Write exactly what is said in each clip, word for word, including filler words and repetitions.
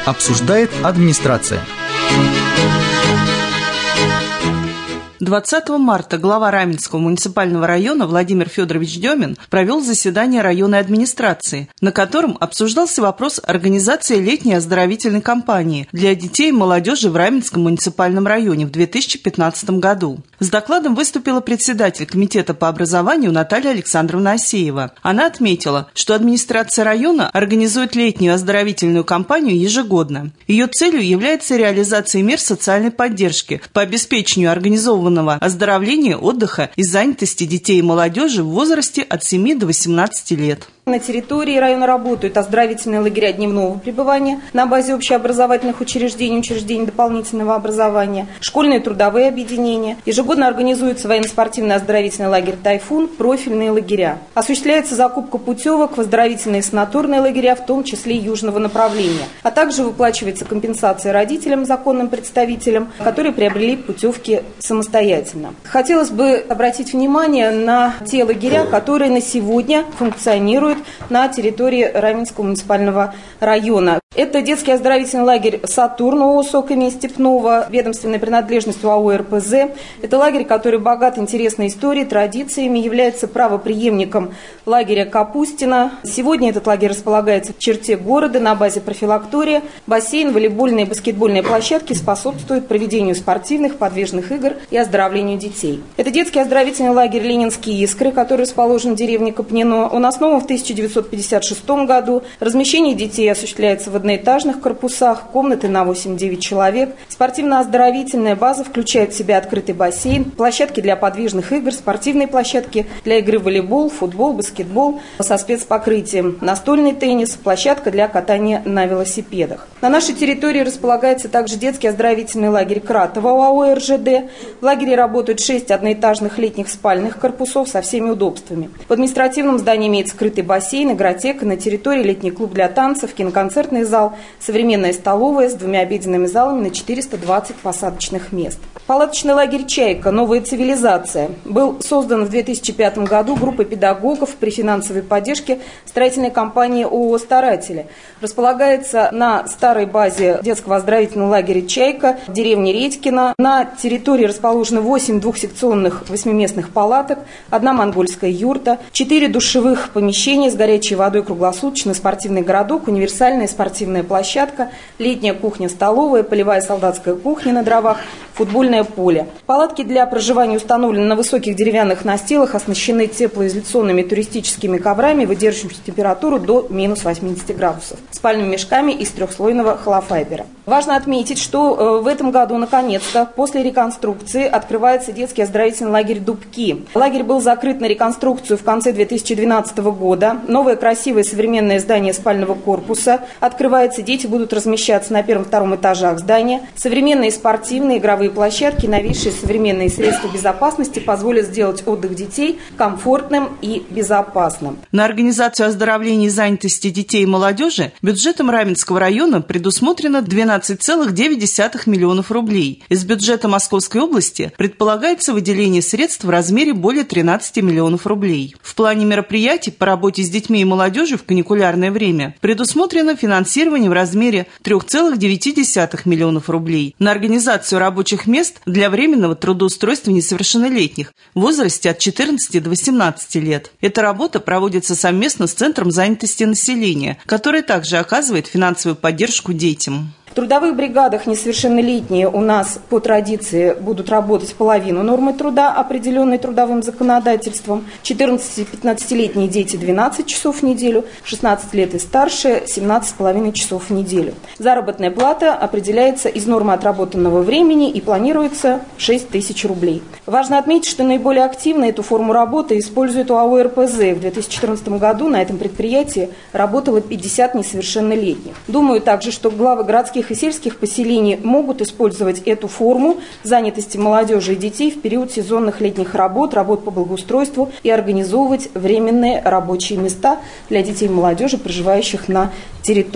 Обсуждает администрация. двадцатого марта глава Раменского муниципального района Владимир Федорович Демин провел заседание районной администрации, на котором обсуждался вопрос организации летней оздоровительной кампании для детей и молодежи в Раменском муниципальном районе в две тысячи пятнадцатом году. С докладом выступила председатель комитета по образованию Наталья Александровна Асеева. Она отметила, что администрация района организует летнюю оздоровительную кампанию ежегодно. Ее целью является реализация мер социальной поддержки по обеспечению организованного оздоровления, отдыха и занятости детей и молодежи в возрасте от семи до восемнадцати лет. На территории района работают оздоровительные лагеря дневного пребывания на базе общеобразовательных учреждений, учреждений дополнительного образования, школьные трудовые объединения. Ежегодно организуется военно-спортивный оздоровительный лагерь «Тайфун», профильные лагеря. Осуществляется закупка путевок в оздоровительные санаторные лагеря, в том числе южного направления. А также выплачивается компенсация родителям, законным представителям, которые приобрели путевки самостоятельно. Хотелось бы обратить внимание на те лагеря, которые на сегодня функционируют на территории Раменского муниципального района. Это детский оздоровительный лагерь «Сатурн» ООО «Сок» имени Степного, ведомственной принадлежностью АО «эр пэ зэ». Это лагерь, который богат интересной историей, традициями, является правопреемником лагеря «Капустина». Сегодня этот лагерь располагается в черте города на базе профилактория. Бассейн, волейбольные и баскетбольные площадки способствуют проведению спортивных, подвижных игр и оздоровлению детей. Это детский оздоровительный лагерь «Ленинские искры», который расположен в деревне Копнино. Он основан в тысяча девятьсот пятьдесят шестом году. Размещение детей осуществляется в одноэтажных корпусах, комнаты на восемь-девять человек. Спортивно-оздоровительная база включает в себя открытый бассейн, площадки для подвижных игр, спортивные площадки для игры в волейбол, футбол, баскетбол со спецпокрытием, настольный теннис, площадка для катания на велосипедах. На нашей территории располагается также детский оздоровительный лагерь «Кратово» АО «эр жэ дэ. В лагере работают шесть одноэтажных летних спальных корпусов со всеми удобствами. В административном здании имеется скрытый бассейн, игротека, на территории летний клуб для танцев, киноконцертный зал, современная столовая с двумя обеденными залами на четыреста двадцать посадочных мест. Палаточный лагерь «Чайка. Новая цивилизация» был создан в две тысячи пятом году группой педагогов при финансовой поддержке строительной компании ООО «Старатели». Располагается на старой базе детского оздоровительного лагеря «Чайка» в деревне Редькино. На территории расположено восемь двухсекционных восьмиместных палаток, одна монгольская юрта, четыре душевых помещения с горячей водой круглосуточно, спортивный городок, универсальная спортивная площадка, летняя кухня-столовая, полевая солдатская кухня на дровах, футбольное поле. Палатки для проживания установлены на высоких деревянных настилах, оснащены теплоизоляционными туристическими коврами, выдерживающими температуру до минус восьмидесяти градусов, спальными мешками из трехслойного холофайбера. Важно отметить, что в этом году, наконец-то, после реконструкции открывается детский оздоровительный лагерь «Дубки». Лагерь был закрыт на реконструкцию в конце две тысячи двенадцатого года. Новое красивое современное здание спального корпуса открывается, дети будут размещаться на первом-втором этажах здания. Современные спортивные игровые площадки, новейшие современные средства безопасности позволят сделать отдых детей комфортным и безопасным. На организацию оздоровления и занятости детей и молодежи бюджетом Раменского района предусмотрено двенадцать целых девять десятых миллионов рублей. Из бюджета Московской области предполагается выделение средств в размере более тринадцати миллионов рублей. В плане мероприятий по работе с детьми и молодежью в каникулярное время предусмотрено финансирование в размере трёх целых девяти десятых миллионов рублей на организацию рабочих мест для временного трудоустройства несовершеннолетних в возрасте от четырнадцати до восемнадцати лет. Эта работа проводится совместно с Центром занятости населения, который также оказывает финансовую поддержку детям. В трудовых бригадах несовершеннолетние у нас по традиции будут работать половину нормы труда, определенной трудовым законодательством. четырнадцати-пятнадцатилетние дети двенадцать часов в неделю, шестнадцать лет и старше семнадцать с половиной часов в неделю. Заработная плата определяется из нормы отработанного времени и планируется шесть тысяч рублей. Важно отметить, что наиболее активно эту форму работы использует АО «эр пэ зэ. В две тысячи четырнадцатом году на этом предприятии работало пятьдесят несовершеннолетних. Думаю также, что главы городских и сельских поселений могут использовать эту форму занятости молодежи и детей в период сезонных летних работ, работ по благоустройству и организовывать временные рабочие места для детей и молодежи, проживающих на территории.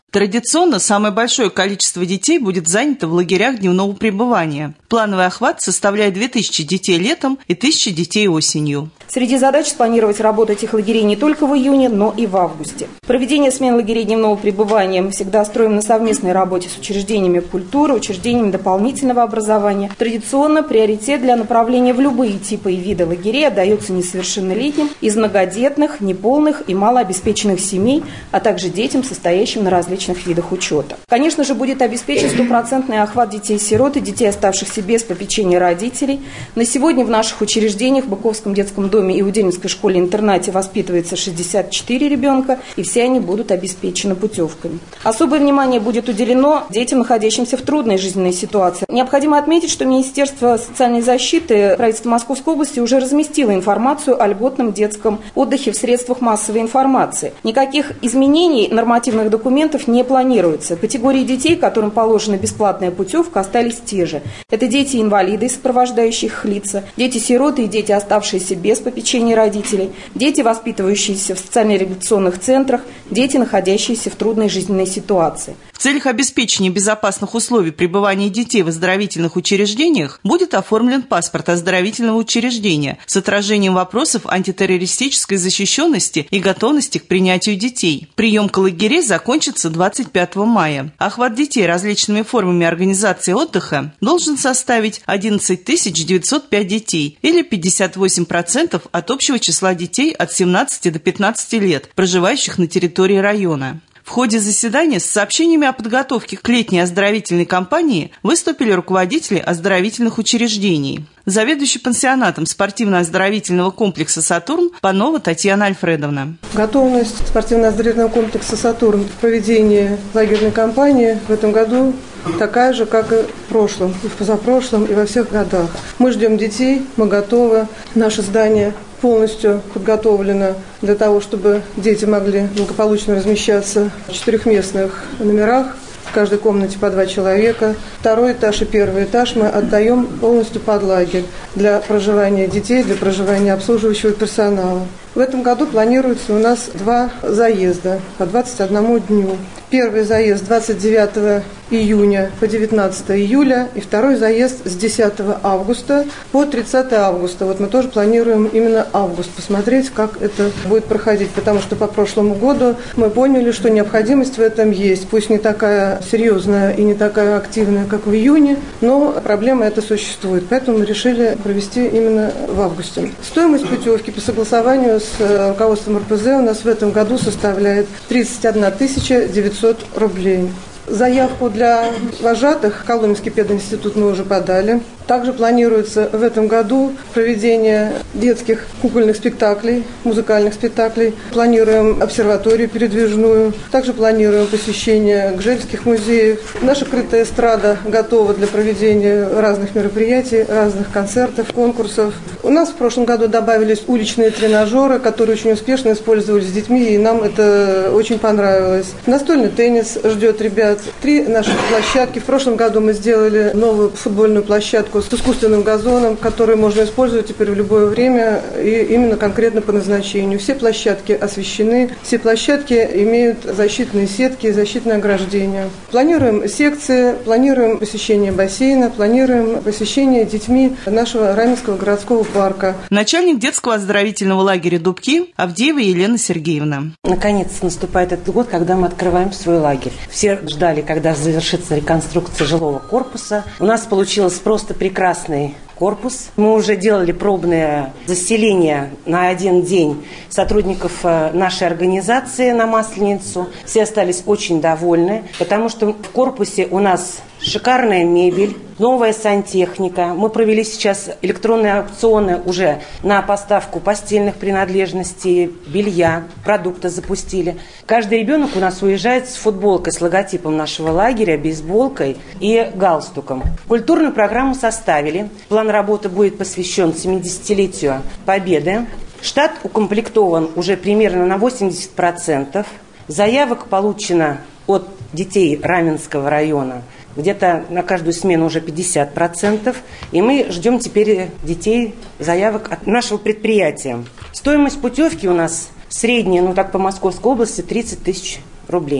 Традиционно самое большое количество детей будет занято в лагерях дневного пребывания. Плановый охват составляет две тысячи детей летом и тысяча детей осенью. Среди задач спланировать работу этих лагерей не только в июне, но и в августе. Проведение смен лагерей дневного пребывания мы всегда строим на совместной работе с учреждениями культуры, учреждениями дополнительного образования. Традиционно приоритет для направления в любые типы и виды лагерей отдается несовершеннолетним из многодетных, неполных и малообеспеченных семей, а также детям, состоящим на различных видах учета. Конечно же, будет обеспечен стопроцентный охват детей-сирот и детей, оставшихся без попечения родителей. На сегодня в наших учреждениях в Быковском детском доме и Удельнинской школе-интернате воспитывается шестьдесят четыре ребенка, и все они будут обеспечены путевками. Особое внимание будет уделено детям, находящимся в трудной жизненной ситуации. Необходимо отметить, что Министерство социальной защиты правительства Московской области уже разместило информацию о льготном детском отдыхе в средствах массовой информации. Никаких изменений нормативных документов не планируется. Категории детей, которым положена бесплатная путевка, остались те же. Это дети-инвалиды и сопровождающие их лица, дети-сироты и дети, оставшиеся без попечения родителей, дети, воспитывающиеся в социально-реабилитационных центрах, дети, находящиеся в трудной жизненной ситуации. В целях обеспечения безопасных условий пребывания детей в оздоровительных учреждениях будет оформлен паспорт оздоровительного учреждения с отражением вопросов антитеррористической защищенности и готовности к принятию детей. Приемка лагерей закончится двадцать пятого мая. Охват детей различными формами организации отдыха должен составить одиннадцать тысяч девятьсот пять детей или пятьдесят восемь процентов от общего числа детей от семнадцати до пятнадцати лет, проживающих на территории района. В ходе заседания с сообщениями о подготовке к летней оздоровительной кампании выступили руководители оздоровительных учреждений. Заведующий пансионатом спортивно-оздоровительного комплекса «Сатурн» Панова Татьяна Альфредовна. Готовность спортивно-оздоровительного комплекса «Сатурн» к проведению лагерной кампании в этом году такая же, как и в прошлом, и в позапрошлом, и во всех годах. Мы ждем детей, мы готовы. Наше здание полностью подготовлено для того, чтобы дети могли благополучно размещаться в четырехместных номерах. В каждой комнате по два человека. Второй этаж и первый этаж мы отдаем полностью под лагерь для проживания детей, для проживания обслуживающего персонала. В этом году планируется у нас два заезда по двадцати одному дню. Первый заезд с двадцать девятого июня по девятнадцатое июля и второй заезд с десятого августа по тридцатое августа. Вот мы тоже планируем именно август посмотреть, как это будет проходить, потому что по прошлому году мы поняли, что необходимость в этом есть. Пусть не такая серьезная и не такая активная, как в июне, но проблема эта существует. Поэтому мы решили провести именно в августе. Стоимость путевки по согласованию с руководством эр пэ зэ у нас в этом году составляет тридцать одна тысяча девятьсот рублей. Заявку для вожатых Коломенский пединститут мы уже подали. Также планируется в этом году проведение детских кукольных спектаклей, музыкальных спектаклей. Планируем обсерваторию передвижную. Также планируем посещение гжельских музеев. Наша крытая эстрада готова для проведения разных мероприятий, разных концертов, конкурсов. У нас в прошлом году добавились уличные тренажеры, которые очень успешно использовались с детьми, и нам это очень понравилось. Настольный теннис ждет ребят. Три наших площадки. В прошлом году мы сделали новую футбольную площадку с искусственным газоном, который можно использовать теперь в любое время и именно конкретно по назначению. Все площадки освещены, все площадки имеют защитные сетки, защитное ограждение. Планируем секции, планируем посещение бассейна, планируем посещение детьми нашего Раменского городского парка. Начальник детского оздоровительного лагеря «Дубки» Авдеева Елена Сергеевна. Наконец наступает этот год, когда мы открываем свой лагерь. Все ждали, когда завершится реконструкция жилого корпуса. У нас получилось просто прекрасный корпус. Мы уже делали пробное заселение на один день сотрудников нашей организации на Масленицу. Все остались очень довольны, потому что в корпусе у нас шикарная мебель, новая сантехника. Мы провели сейчас электронные аукционы уже на поставку постельных принадлежностей, белья, продукты запустили. Каждый ребенок у нас уезжает с футболкой с логотипом нашего лагеря, бейсболкой и галстуком. Культурную программу составили. План работы будет посвящен семидесятилетию Победы. Штат укомплектован уже примерно на восемьдесят процентов. Заявок получено от детей Раменского района где-то на каждую смену уже пятьдесят процентов. И мы ждем теперь детей, заявок от нашего предприятия. Стоимость путевки у нас средняя, ну так по Московской области, тридцать тысяч рублей.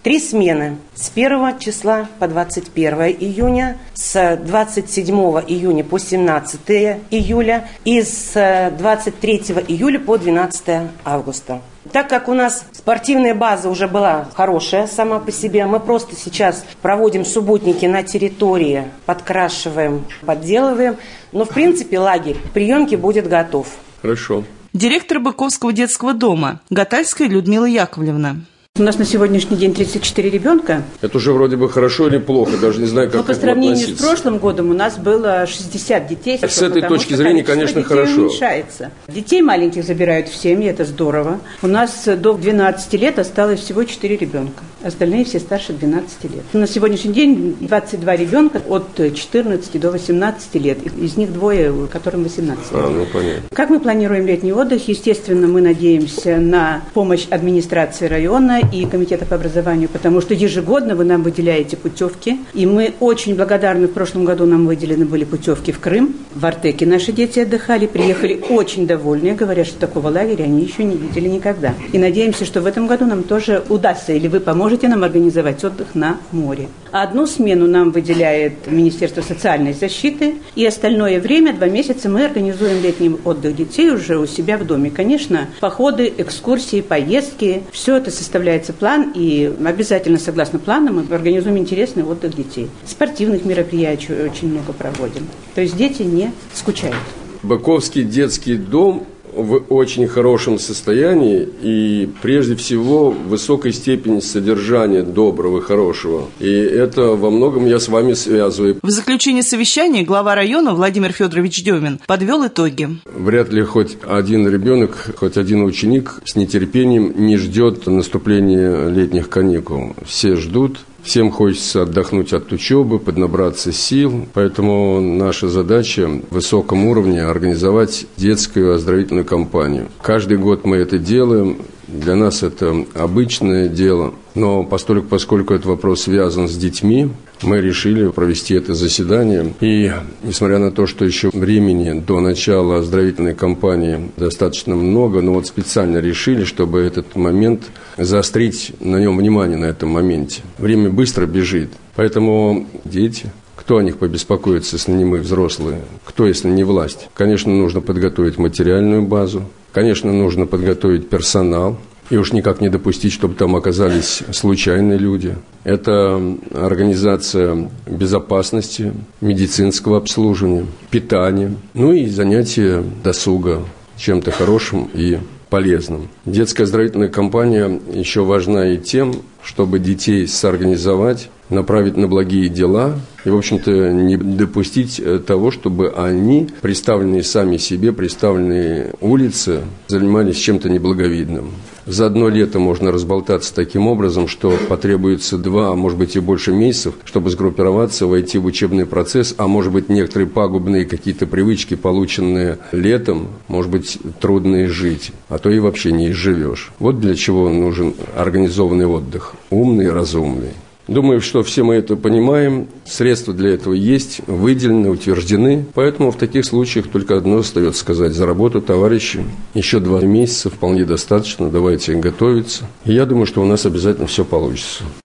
Три смены с первого числа по двадцать первое июня, с двадцать седьмого июня по семнадцатое июля и с двадцать третьего июля по двенадцатое августа. Так как у нас спортивная база уже была хорошая сама по себе, мы просто сейчас проводим субботники на территории, подкрашиваем, подделываем. Но, в принципе, лагерь приемки будет готов. Хорошо. Директор Быковского детского дома Гатальская Людмила Яковлевна. У нас на сегодняшний день тридцать четыре ребенка. Это уже вроде бы хорошо или плохо, даже не знаю, как к этому относиться. Но по сравнению с прошлым годом у нас было шестьдесят детей. С этой точки зрения, конечно, хорошо. Уменьшается. Детей маленьких забирают в семьи, это здорово. У нас до двенадцати лет осталось всего четыре ребенка. Остальные все старше двенадцати лет. На сегодняшний день двадцать два ребенка от четырнадцати до восемнадцати лет. Из них двое, которым восемнадцать лет. А, ну понятно. Как мы планируем летний отдых? Естественно, мы надеемся на помощь администрации района и комитета по образованию, потому что ежегодно вы нам выделяете путевки. И мы очень благодарны. В прошлом году нам выделены были путевки в Крым. В Артеке наши дети отдыхали, приехали очень довольные. Говорят, что такого лагеря они еще не видели никогда. И надеемся, что в этом году нам тоже удастся, или вы поможете нам организовать отдых на море. Одну смену нам выделяет Министерство социальной защиты, и остальное время, два месяца, мы организуем летний отдых детей уже у себя в доме. Конечно, походы, экскурсии, поездки, все это составляется план, и обязательно, согласно плану, мы организуем интересный отдых детей. Спортивных мероприятий очень много проводим. То есть дети не скучают. Быковский детский дом в очень хорошем состоянии и, прежде всего, в высокой степени содержания доброго и хорошего. И это во многом я с вами связываю. В заключении совещания глава района Владимир Федорович Демин подвел итоги. Вряд ли хоть один ребенок, хоть один ученик с нетерпением не ждет наступления летних каникул. Все ждут. Всем хочется отдохнуть от учебы, поднабраться сил, поэтому наша задача в высоком уровне организовать детскую оздоровительную кампанию. Каждый год мы это делаем, для нас это обычное дело, но постольку, поскольку этот вопрос связан с детьми, мы решили провести это заседание. И несмотря на то, что еще времени до начала оздоровительной кампании достаточно много, но вот специально решили, чтобы этот момент заострить на нем внимание, на этом моменте. Время быстро бежит, поэтому дети, кто о них побеспокоится, если не мы, взрослые, кто, если не власть? Конечно, нужно подготовить материальную базу, конечно, нужно подготовить персонал. И уж никак не допустить, чтобы там оказались случайные люди. Это организация безопасности, медицинского обслуживания, питания, ну и занятия досуга чем-то хорошим и полезным. Детская оздоровительная кампания еще важна и тем, чтобы детей соорганизовать, направить на благие дела и, в общем-то, не допустить того, чтобы они, представленные сами себе, представленные улице, занимались чем-то неблаговидным. За одно лето можно разболтаться таким образом, что потребуется два, а может быть и больше месяцев, чтобы сгруппироваться, войти в учебный процесс, а может быть некоторые пагубные какие-то привычки, полученные летом, может быть трудно изжить, а то и вообще не изживешь. Вот для чего нужен организованный отдых, умный, разумный. Думаю, что все мы это понимаем, средства для этого есть, выделены, утверждены, поэтому в таких случаях только одно остается сказать: за работу, товарищи, еще два месяца вполне достаточно, давайте готовиться. И я думаю, что у нас обязательно все получится.